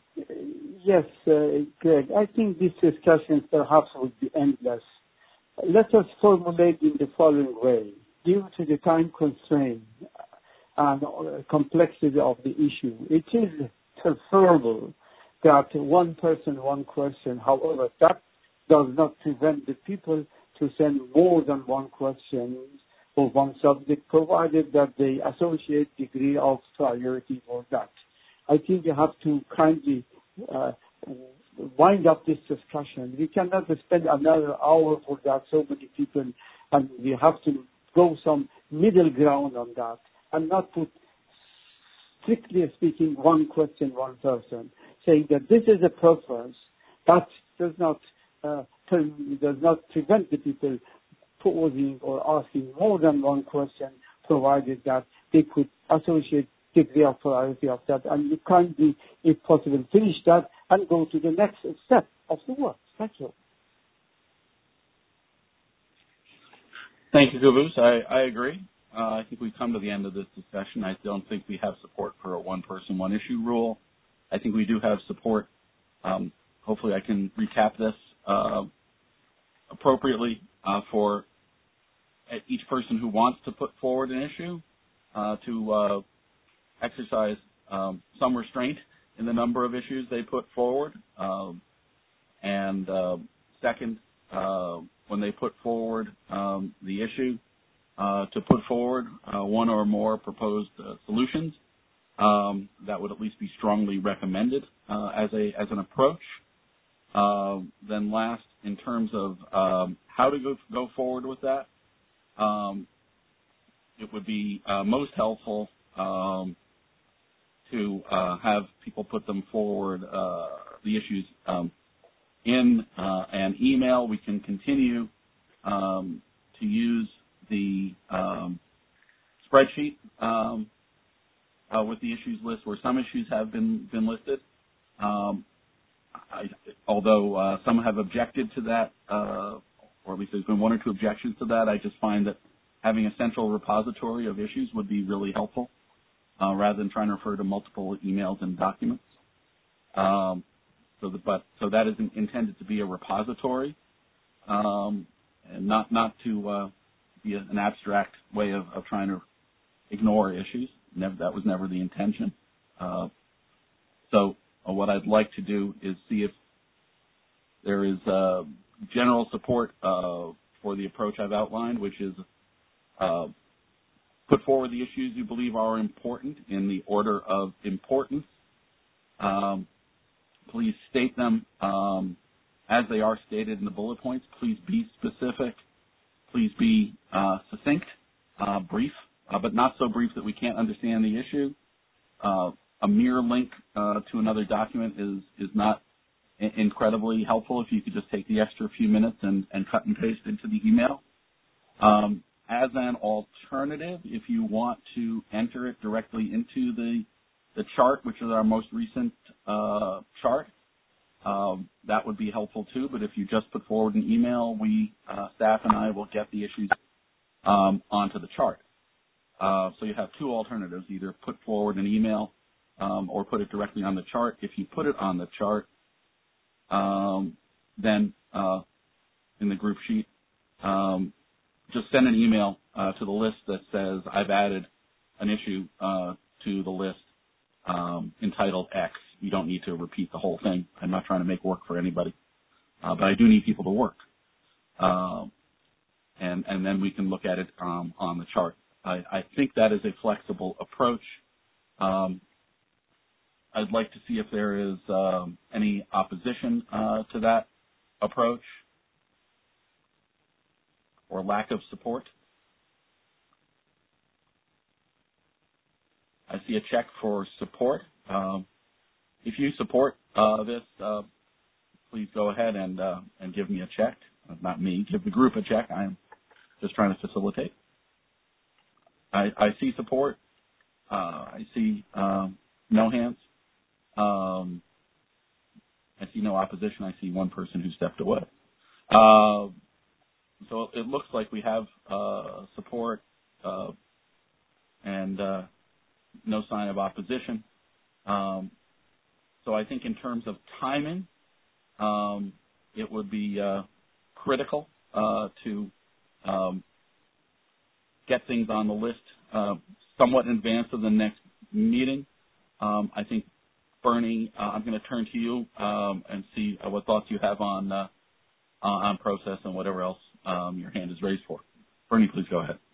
Yes, uh, Greg. I think this discussion perhaps would be endless. Let us formulate in the following way. Due to the time constraint and complexity of the issue, it is preferable that one person, one question. However, that does not prevent the people to send more than one question for one subject, provided that they associate degree of priority for that. I think you have to kindly uh, wind up this discussion. We cannot spend another hour for that, so many people, and we have to go some middle ground on that. And not put, strictly speaking, one question, one person, saying that this is a preference. That does not uh, does not prevent the people posing or asking more than one question, provided that they could associate degree of priority of that. And you can't be, if possible, finish that and go to the next step of the work. Thank you. Thank you, Kavus. I, I agree. Uh, I think we've come to the end of this discussion. I don't think we have support for a one-person, one-issue rule. I think we do have support. Um, hopefully I can recap this uh, appropriately uh, for each person who wants to put forward an issue uh, to uh, exercise um, some restraint in the number of issues they put forward. Um, and uh, second, uh, when they put forward um, the issue, Uh, to put forward uh, one or more proposed uh, solutions um, that would at least be strongly recommended uh, as a as an approach. Uh, then last, in terms of um, how to go go forward with that, um, it would be uh, most helpful um, to uh, have people put them forward uh, the issues um, in uh, an email. We can continue um, to use the um, spreadsheet um, uh, with the issues list, where some issues have been been listed. Um, I, although uh, some have objected to that, uh, or at least there's been one or two objections to that, I just find that having a central repository of issues would be really helpful, uh, rather than trying to refer to multiple emails and documents. Um, so, the, but so that is intended to be a repository, um, and not not to uh, be an abstract way of, of trying to ignore issues. Never, that was never the intention. Uh, so uh, what I'd like to do is see if there is uh, general support uh, for the approach I've outlined, which is uh, put forward the issues you believe are important in the order of importance. Um, please state them um, as they are stated in the bullet points, please be specific. Please be uh, succinct, uh, brief, uh, but not so brief that we can't understand the issue. Uh, a mere link uh, to another document is, is not I- incredibly helpful. If you could just take the extra few minutes and, and cut and paste into the email. Um, as an alternative, if you want to enter it directly into the, the chart, which is our most recent uh, chart, Um, that would be helpful too, but if you just put forward an email, we, uh, staff and I will get the issues um, onto the chart. Uh, so you have two alternatives, either put forward an email um, or put it directly on the chart. If you put it on the chart, um, then uh, in the group sheet, um, just send an email uh, to the list that says, I've added an issue uh, to the list um, entitled X. You don't need to repeat the whole thing. I'm not trying to make work for anybody, uh, but I do need people to work, uh, and and then we can look at it um, on the chart. I, I think that is a flexible approach. Um, I'd like to see if there is um, any opposition uh, to that approach or lack of support. I see a check for support. Um, If you support uh, this, uh, please go ahead and uh, and give me a check. Uh, not me, give the group a check. I'm just trying to facilitate. I, I see support. Uh, I see um, no hands. Um, I see no opposition. I see one person who stepped away. Uh, so it looks like we have uh, support uh, and uh, no sign of opposition. Um, So I think in terms of timing, um, it would be uh, critical uh, to um, get things on the list uh, somewhat in advance of the next meeting. Um, I think, Bernie, uh, I'm going to turn to you um, and see uh, what thoughts you have on uh, on process and whatever else um, your hand is raised for. Bernie, please go ahead.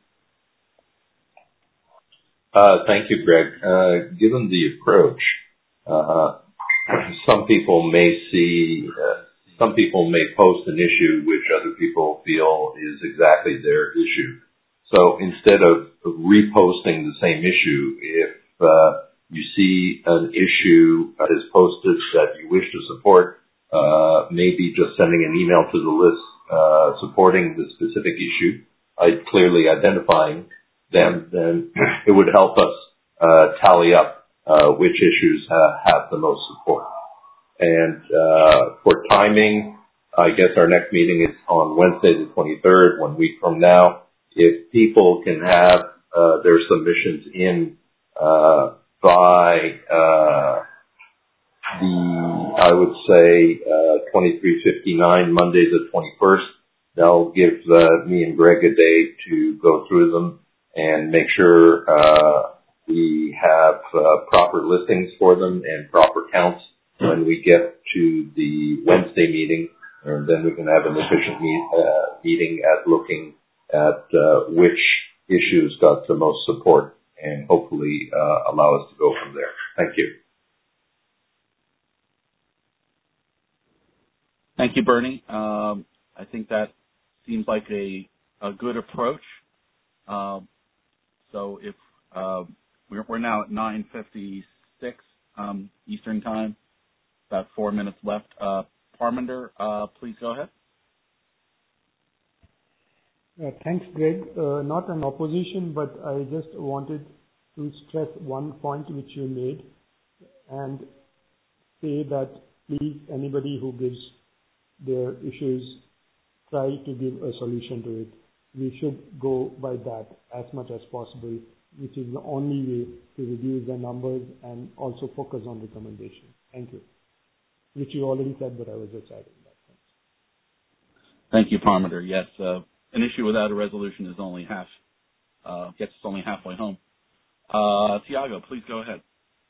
Uh, thank you, Greg. Uh, given the approach, uh, some people may see, uh, some people may post an issue which other people feel is exactly their issue. So instead of reposting the same issue, if uh, you see an issue that is posted that you wish to support, uh, maybe just sending an email to the list uh, supporting the specific issue, uh, clearly identifying them, then it would help us uh, tally up Uh, which issues uh, have the most support. And uh, for timing, I guess our next meeting is on Wednesday the twenty-third, one week from now. If people can have uh, their submissions in uh, by uh, the, I would say, uh, twenty-three fifty-nine, Monday the twenty-first, that'll give uh, me and Greg a day to go through them and make sure uh, we have uh, proper listings for them and proper counts when we get to the Wednesday meeting, and then we can have an efficient meet, uh, meeting at looking at uh, which issues got the most support and hopefully uh, allow us to go from there. Thank you. Thank you, Bernie. Um, I think that seems like a, a good approach. Um, so if uh, We're, we're now at nine fifty-six um, Eastern Time, about four minutes left. Uh, Parminder, uh, please go ahead. Uh, thanks, Greg. Uh, not an opposition, but I just wanted to stress one point which you made and say that please, anybody who gives their issues, try to give a solution to it. We should go by that as much as possible, which is the only way to reduce the numbers and also focus on recommendations. Thank you. Which you already said, but I was just adding that. Thanks. Thank you, Parminder. Yes, uh, an issue without a resolution is only half, uh, gets us only halfway home. Uh, Tiago, please go ahead.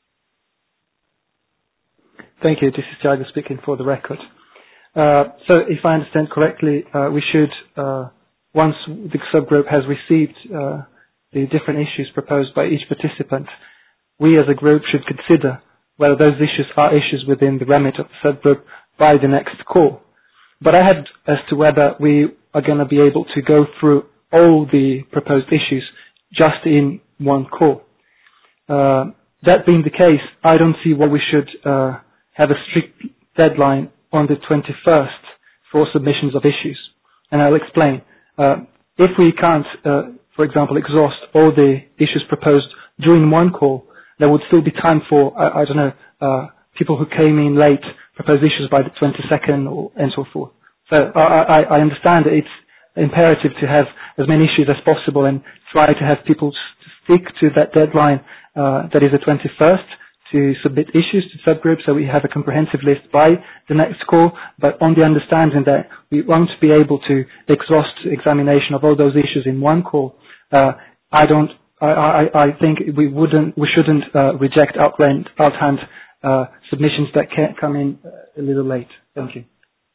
Thank you. This is Tiago speaking for the record. Uh, so if I understand correctly, uh, we should, uh, once the subgroup has received uh, the different issues proposed by each participant, we as a group should consider whether those issues are issues within the remit of the subgroup by the next call. but I had as to whether we are going to be able to go through all the proposed issues just in one call. Uh, that being the case, I don't see why we should uh, have a strict deadline on the twenty-first for submissions of issues. And I'll explain. Uh, if we can't, uh, for example, exhaust all the issues proposed during one call, there would still be time for, I, I don't know, uh, people who came in late propose issues by the twenty-second or, and so forth. So I, I, I understand that it's imperative to have as many issues as possible and try to have people stick to that deadline uh, that is the twenty-first to submit issues to subgroups so we have a comprehensive list by the next call, but on the understanding that we won't be able to exhaust examination of all those issues in one call. Uh, I don't, I, I, I think we wouldn't, we shouldn't uh, reject outright, outhand uh, submissions that can come in a little late. Thank you.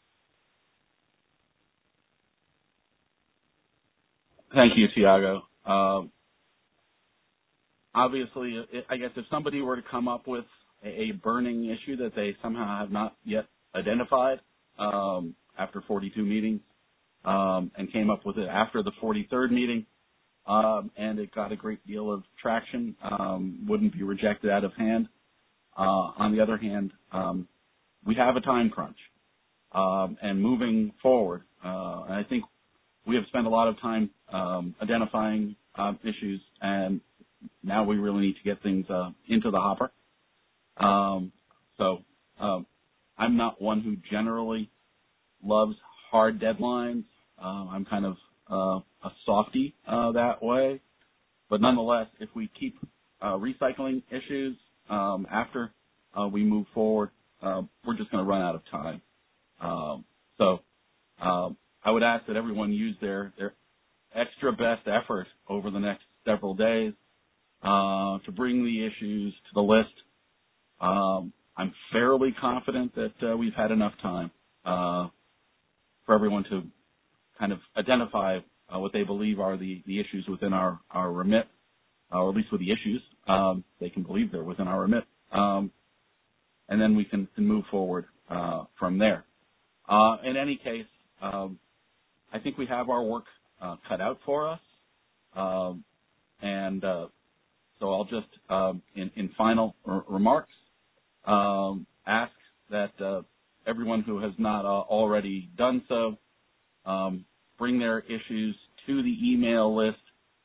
Thank you, Tiago. Um, obviously, I guess if somebody were to come up with a, a burning issue that they somehow have not yet identified um, after forty-two meetings um, and came up with it after the forty-third meeting um, and it got a great deal of traction, um, wouldn't be rejected out of hand. Uh, on the other hand, um, we have a time crunch. Um, and moving forward, uh, and I think we have spent a lot of time um, identifying uh, issues, and now we really need to get things uh, into the hopper. Um, so um, I'm not one who generally loves hard deadlines. Uh, I'm kind of uh, a softie uh, that way. But nonetheless, if we keep uh, recycling issues um, after uh, we move forward, uh, we're just going to run out of time. Um, so um, I would ask that everyone use their, their extra best effort over the next several days uh, to bring the issues to the list. Um, I'm fairly confident that uh, we've had enough time uh, for everyone to kind of identify uh, what they believe are the, the issues within our, our remit, uh, or at least with the issues. Um, they can believe they're within our remit. Um, and then we can, can move forward uh, from there. Uh, in any case, um, I think we have our work uh, cut out for us. Um, and uh, so I'll just, um, in, in final r- remarks, um, ask that uh, everyone who has not uh, already done so um, bring their issues to the email list.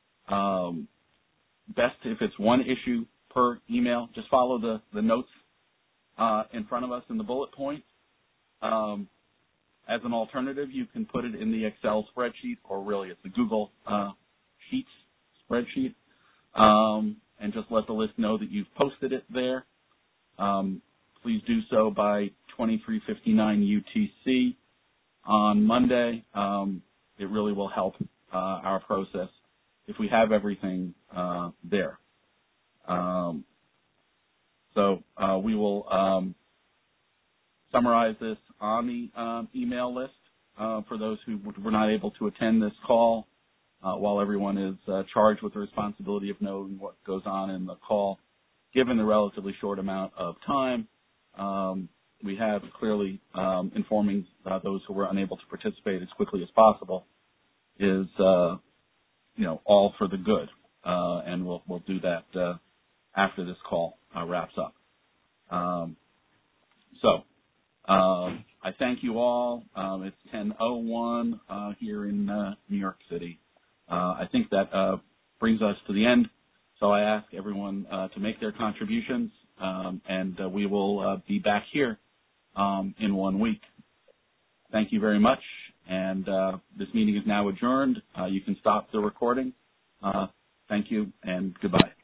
Um, best if it's one issue per email. Just follow the, the notes uh, in front of us in the bullet points. Um, As an alternative, you can put it in the Excel spreadsheet, or really it's the Google uh, Sheets spreadsheet, um, and just let the list know that you've posted it there. Um, please do so by twenty-three fifty-nine U T C on Monday. Um, it really will help uh, our process if we have everything uh, there. Um, so uh, we will um, summarize this on the um, email list uh, for those who were not able to attend this call, uh, while everyone is uh, charged with the responsibility of knowing what goes on in the call. Given the relatively short amount of time, um, we have clearly um, informing uh, those who were unable to participate as quickly as possible is, uh, you know, all for the good, uh, and we'll we'll do that uh, after this call uh, wraps up. Um, so. Um, I thank you all. Um, it's ten oh one uh, here in uh, New York City. Uh, I think that uh, brings us to the end. So I ask everyone uh, to make their contributions, um, and uh, we will uh, be back here um, in one week. Thank you very much. And uh, this meeting is now adjourned. Uh, you can stop the recording. Uh, thank you and goodbye.